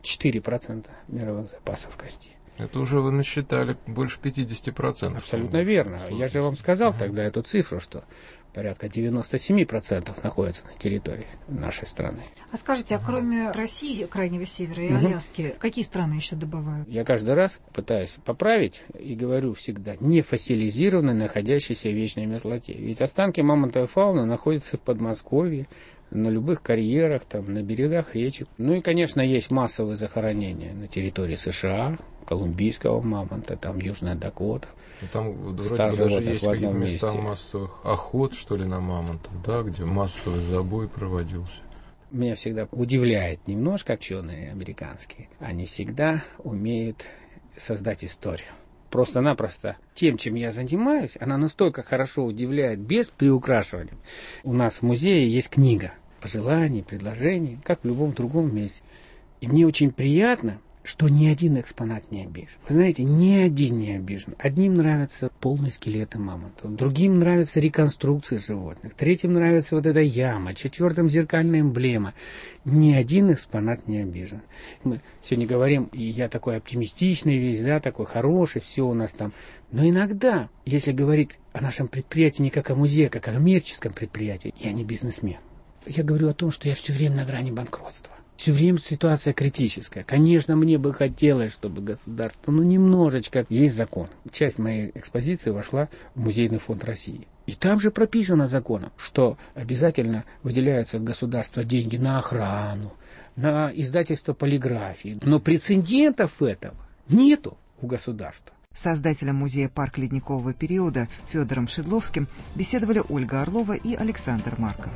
4% мировых запасов кости. Это уже вы насчитали больше 50%. Абсолютно верно. Я же вам сказал тогда эту цифру, что порядка 97% находятся на территории нашей страны. А скажите, а кроме России, Крайнего Севера и Аляски, какие страны еще добывают? Я каждый раз пытаюсь поправить и говорю всегда, не фасилизированные, находящиеся в вечной мерзлоте. Ведь останки мамонтовой фауны находятся в Подмосковье, на любых карьерах, там, на берегах речек. Ну и, конечно, есть массовые захоронения на территории США, колумбийского мамонта, там Южная Дакота. Там вроде бы даже есть какие-то места массовых охот, что ли, на мамонтов, да, где массовый забой проводился. Меня всегда удивляет немножко ученые американские. Они всегда умеют создать историю. Просто-напросто тем, чем я занимаюсь, она настолько хорошо удивляет, без приукрашивания. У нас в музее есть книга пожеланий, предложений, как в любом другом месте. И мне очень приятно, что ни один экспонат не обижен. Вы знаете, ни один не обижен. Одним нравятся полные скелеты мамонтов, другим нравятся реконструкции животных, третьим нравится вот эта яма, четвертым зеркальная эмблема. Ни один экспонат не обижен. Мы сегодня говорим, и я такой оптимистичный весь, да, такой хороший, все у нас там. Но иногда, если говорить о нашем предприятии не как о музее, а как о коммерческом предприятии, я не бизнесмен. Я говорю о том, что я все время на грани банкротства. Все время ситуация критическая. Конечно, мне бы хотелось, чтобы государство, немножечко... Есть закон. Часть моей экспозиции вошла в Музейный фонд России. И там же прописано законом, что обязательно выделяются от государства деньги на охрану, на издательство полиграфии. Но прецедентов этого нету у государства. С создателем музея «Парк ледникового периода» Федором Шедловским беседовали Ольга Орлова и Александр Марков.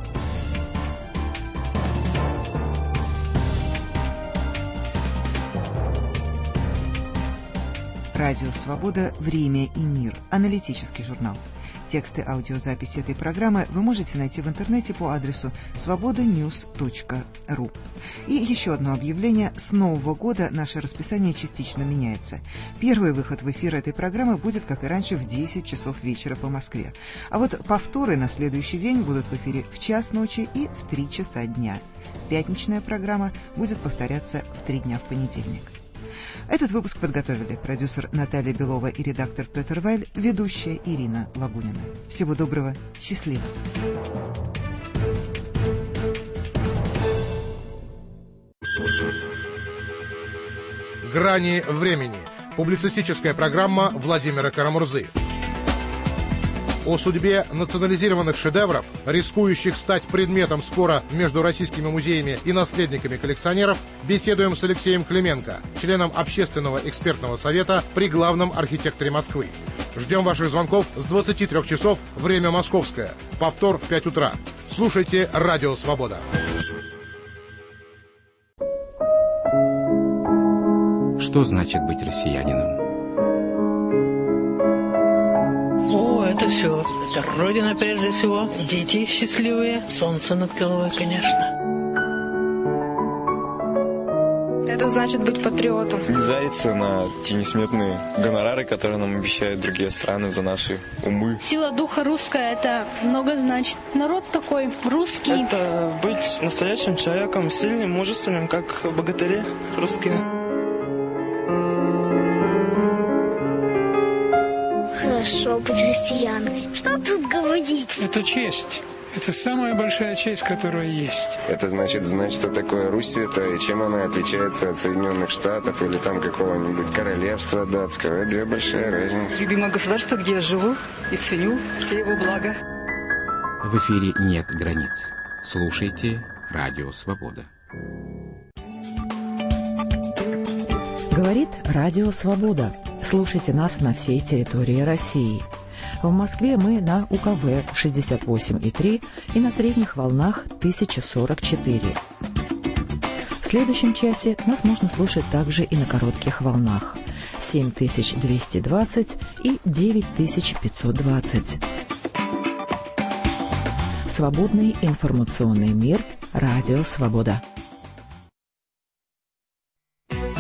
Радио «Свобода. Время и мир». Аналитический журнал. Тексты аудиозаписи этой программы вы можете найти в интернете по адресу svobodanews.ru. И еще одно объявление. С Нового года наше расписание частично меняется. Первый выход в эфир этой программы будет, как и раньше, в 10 часов вечера по Москве. А вот повторы на следующий день будут в эфире в 1:00 ночи и в 3 часа дня. Пятничная программа будет повторяться в 3 дня в понедельник. Этот выпуск подготовили продюсер Наталья Белова и редактор Петр Вайль, ведущая Ирина Лагунина. Всего доброго, счастливо. «Грани времени». Публицистическая программа Владимира Карамурзы. О судьбе национализированных шедевров, рискующих стать предметом спора между российскими музеями и наследниками коллекционеров, беседуем с Алексеем Клименко, членом Общественного экспертного совета при главном архитекторе Москвы. Ждем ваших звонков с 23 часов, время московское. Повтор в 5 утра. Слушайте «Радио Свобода». Что значит быть россиянином? Это все. Это Родина прежде всего. Дети счастливые. Солнце над головой, конечно. Это значит быть патриотом. Не зариться на те несметные гонорары, которые нам обещают другие страны за наши умы. Сила духа русская, это много значит. Народ такой русский. Это быть настоящим человеком, сильным, мужественным, как богатыри русские. Хорошо быть христианами. Что тут говорить? Это честь. Это самая большая честь, которая есть. Это значит знать, что такое Русь Святая, и чем она отличается от Соединенных Штатов или там какого-нибудь королевства датского. Это две большие разницы. Любимое государство, где я живу и ценю все его блага. В эфире нет границ. Слушайте «Радио Свобода». Говорит «Радио Свобода». Слушайте нас на всей территории России. В Москве мы на УКВ 68,3 и на средних волнах 1044. В следующем часе нас можно слушать также и на коротких волнах 7220 и 9520. Свободный информационный мир. Радио Свобода.